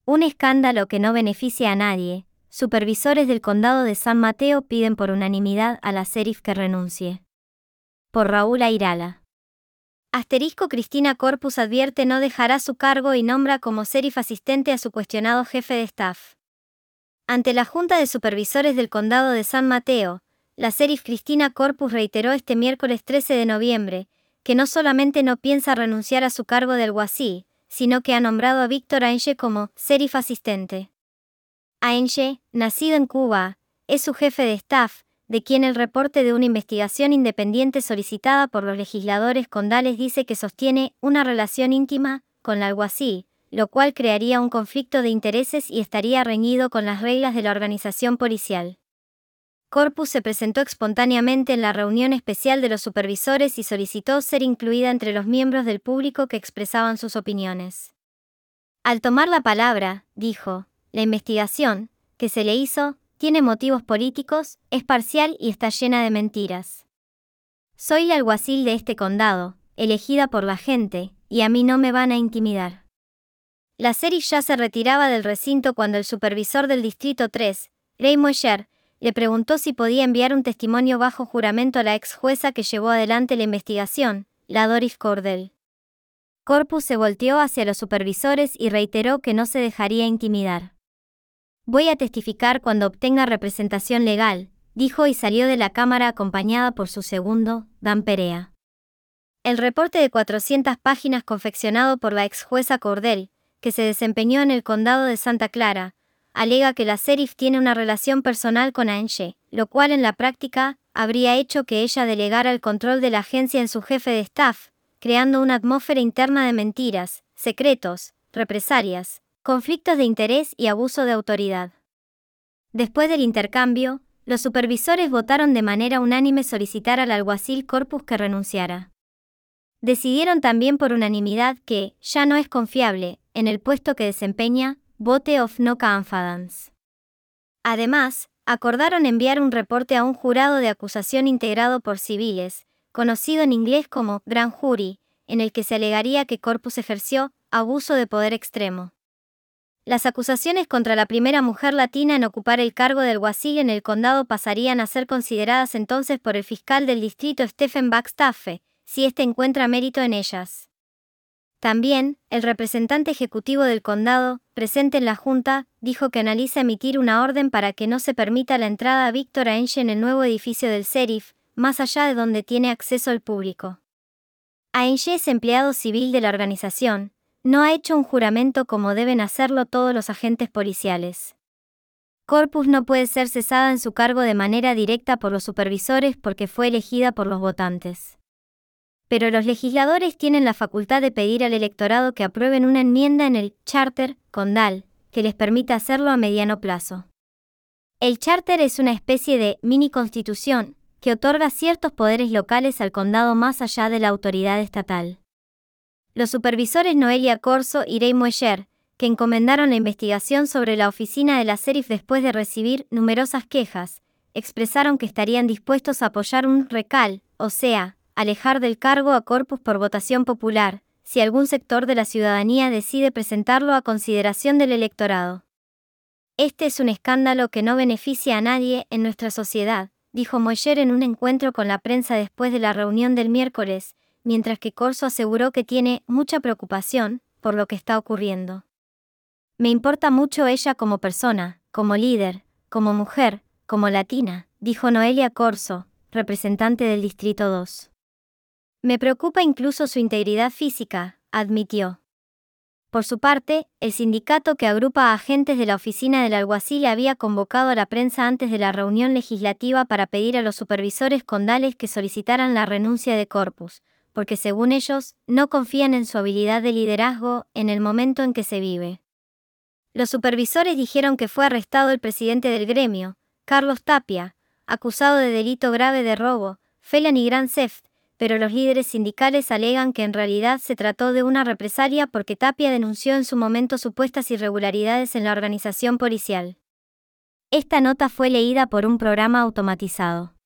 Un escándalo que no beneficia a nadie. Supervisores del condado de San Mateo piden por unanimidad a la sheriff que renuncie. Por Raúl Airala. Cristina Corpus advierte no dejará su cargo y nombra como sheriff asistente a su cuestionado jefe de staff. Ante la Junta de Supervisores del Condado de San Mateo, la sheriff Cristina Corpus reiteró este miércoles 13 de noviembre, que no solamente no piensa renunciar a su cargo de alguacil, sino que ha nombrado a Víctor Ainge como sheriff asistente. Ainge, nacido en Cuba, es su jefe de staff, de quien el reporte de una investigación independiente solicitada por los legisladores condales dice que sostiene una relación íntima con la alguacil, lo cual crearía un conflicto de intereses y estaría reñido con las reglas de la organización policial. Corpus se presentó espontáneamente en la reunión especial de los supervisores y solicitó ser incluida entre los miembros del público que expresaban sus opiniones. Al tomar la palabra, dijo, la investigación, que se le hizo, tiene motivos políticos, es parcial y está llena de mentiras. Soy la alguacil de este condado, elegida por la gente, y a mí no me van a intimidar. La sheriff ya se retiraba del recinto cuando el supervisor del Distrito 3, Ray Moyer, le preguntó si podía enviar un testimonio bajo juramento a la ex jueza que llevó adelante la investigación, la Doris Cordell. Corpus se volteó hacia los supervisores y reiteró que no se dejaría intimidar. Voy a testificar cuando obtenga representación legal, dijo y salió de la cámara acompañada por su segundo, Dan Perea. El reporte de 400 páginas confeccionado por la ex jueza Cordell, que se desempeñó en el condado de Santa Clara, alega que la sheriff tiene una relación personal con Ainge, lo cual en la práctica habría hecho que ella delegara el control de la agencia en su jefe de staff, creando una atmósfera interna de mentiras, secretos, represalias, conflictos de interés y abuso de autoridad. Después del intercambio, los supervisores votaron de manera unánime solicitar al alguacil Corpus que renunciara. Decidieron también por unanimidad que, ya no es confiable, en el puesto que desempeña, vote of no confidence. Además, acordaron enviar un reporte a un jurado de acusación integrado por civiles, conocido en inglés como Grand Jury, en el que se alegaría que Corpus ejerció abuso de poder extremo. Las acusaciones contra la primera mujer latina en ocupar el cargo de alguacil en el condado pasarían a ser consideradas entonces por el fiscal del distrito Stephen Backstaffe, si éste encuentra mérito en ellas. También, el representante ejecutivo del condado, presente en la junta, dijo que analiza emitir una orden para que no se permita la entrada a Víctor Ainge en el nuevo edificio del sheriff, más allá de donde tiene acceso el público. Ainge es empleado civil de la organización, no ha hecho un juramento como deben hacerlo todos los agentes policiales. Corpus no puede ser cesada en su cargo de manera directa por los supervisores porque fue elegida por los votantes. Pero los legisladores tienen la facultad de pedir al electorado que aprueben una enmienda en el Charter condal, que les permita hacerlo a mediano plazo. El Charter es una especie de mini-constitución, que otorga ciertos poderes locales al condado más allá de la autoridad estatal. Los supervisores Noelia Corso y Ray Moyer, que encomendaron la investigación sobre la oficina de la sheriff después de recibir numerosas quejas, expresaron que estarían dispuestos a apoyar un recal, o sea, alejar del cargo a Corpus por votación popular, si algún sector de la ciudadanía decide presentarlo a consideración del electorado. Este es un escándalo que no beneficia a nadie en nuestra sociedad, dijo Moyer en un encuentro con la prensa después de la reunión del miércoles, mientras que Corso aseguró que tiene mucha preocupación por lo que está ocurriendo. Me importa mucho ella como persona, como líder, como mujer, como latina, dijo Noelia Corso, representante del Distrito 2. Me preocupa incluso su integridad física, admitió. Por su parte, el sindicato que agrupa a agentes de la oficina del alguacil había convocado a la prensa antes de la reunión legislativa para pedir a los supervisores condales que solicitaran la renuncia de Corpus, porque según ellos, no confían en su habilidad de liderazgo en el momento en que se vive. Los supervisores dijeron que fue arrestado el presidente del gremio, Carlos Tapia, acusado de delito grave de robo, felony grand theft, pero los líderes sindicales alegan que en realidad se trató de una represalia porque Tapia denunció en su momento supuestas irregularidades en la organización policial. Esta nota fue leída por un programa automatizado.